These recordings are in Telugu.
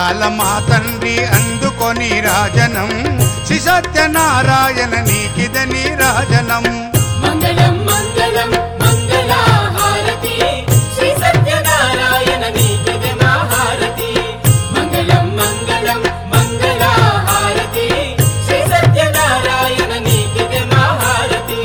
అండాల మా తండ్రి అందుకొని రాజనం శ్రీ సత్యనారాయణ నీకిద నీరాజనం మంగళం మంగళం మంగళహారతి శ్రీ సత్యనారాయణ నీకిదే మా హారతి మంగళం మంగళం మంగళహారతి శ్రీ సత్యనారాయణ నీకిదే మా హారతి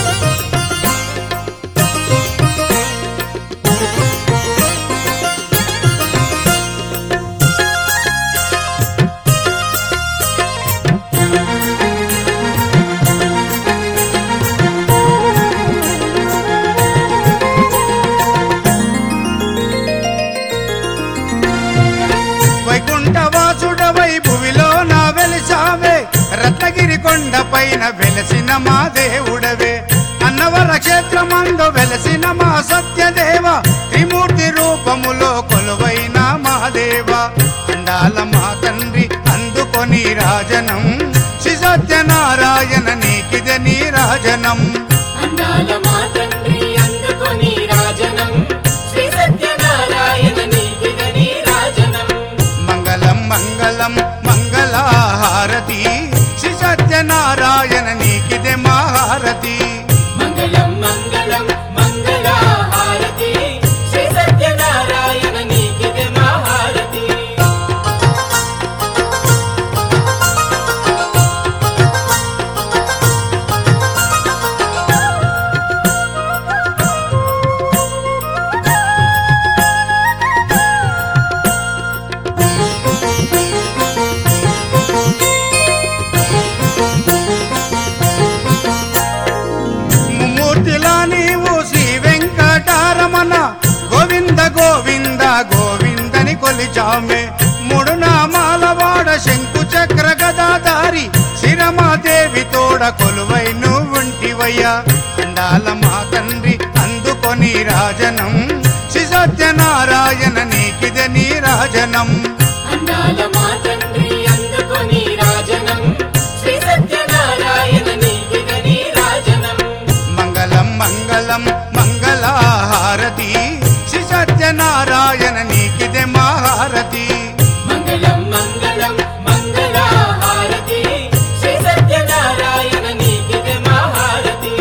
వైకుంఠవాసుడవై భువిలో నా వెలిసావే రత్నగిరి కొండ పైన వెలసిన మా దేవుడవే అన్నవర క్షేత్రమందు వెలసిన మా సత్యదేవ త్రిమూర్తి రూపములో కొలువైన మా దేవ అండాల మా తండ్రి అందుకొని రాజనం శ్రీ సత్యనారాయణ నీకిద నీరాజనం అందాల మా తండ్రి అందుకొని రాజనం శ్రీ సత్యనారాయణ నీకిదే నీరాజనం మంగళం మంగళం మంగళహారతి శ్రీ సత్యనారాయణ నీకిదే మా హారతి మంగళం మంగళం మంగళహారతి శ్రీ సత్యనారాయణ నీకిదే మా హారతి ముమ్మూర్తిలా నీవు శ్రీ వెంకటారమణ గోవింద గోవింద గోవిందని కొలిచామే మూడు నామాల వాడ శంకు చక్ర గదాధారి శిరమాదేవి తోడ కొలువై నువ్వుంటివయ్యా అండాల మా తండ్రి అందుకొని రాజనం శ్రీ సత్యనారాయణ నీకిద నీరాజనం అందాల మా తండ్రి అందుకొని రాజనం శ్రీ సత్యనారాయణ నీకిదే నీరాజనం మంగళం మంగళం మంగళహారతి శ్రీ సత్యనారాయణ నీకిదే మా హారతి మంగళం మంగళం మంగళహారతి శ్రీ సత్యనారాయణ నీకిదే మా హారతి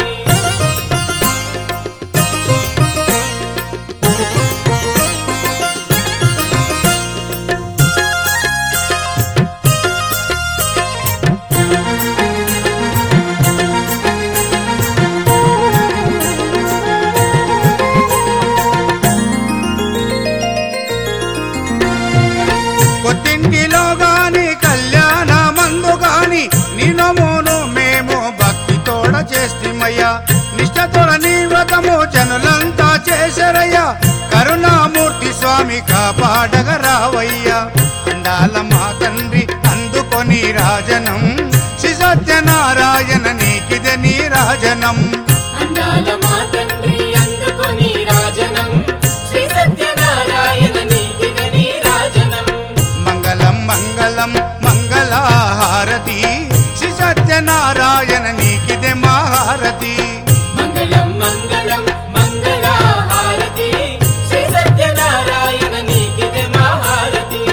కొత్తింటిలో గాని కళ్యాణ మందు గాని నీ నమోను మేము భక్తితోడ చేస్తిమయ్యా నిష్ఠతోడ నీ వ్రతము జనులంతా చేసరయ్యా కరుణామూర్తి స్వామి కాపాడగ రావయ్యా అండాల మా తండ్రి అందుకొని రాజనం శ్రీ సత్యనారాయణ నీకిద నీరాజనం అందాల మా తండ్రి అందుకొని రాజనం శ్రీ సత్యనారాయణ నీకిదే నీరాజనం మంగళం మంగళం మంగళహారతి శ్రీ సత్యనారాయణ నీకిదే మా హారతి మంగళం మంగళం మంగళహారతి శ్రీ సత్యనారాయణ నీకిదే మా హారతి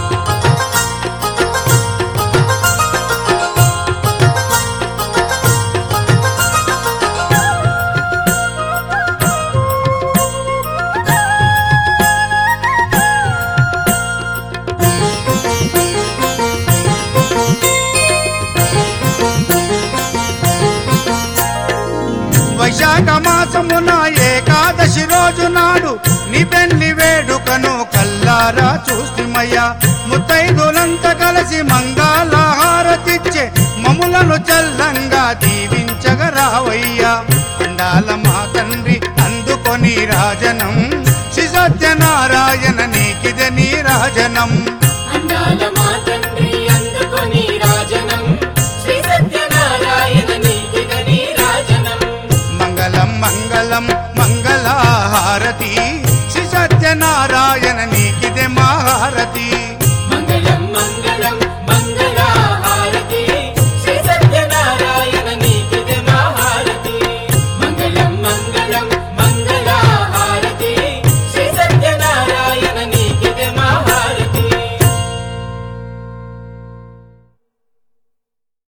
వైశాఖ మాసమున ఏకాదశి రోజు నాడు నీ పెళ్లి వేడుకను కల్లారా చూస్తిమయ్యా ముత్తైదులంతా కలిసి మంగళహారతిచ్చే మమ్ములను చల్లంగా దీవించగ రావయ్యా అండాల మా తండ్రి అందుకొని రాజనం శ్రీ సత్యనారాయణ నీకిద నీరాజనం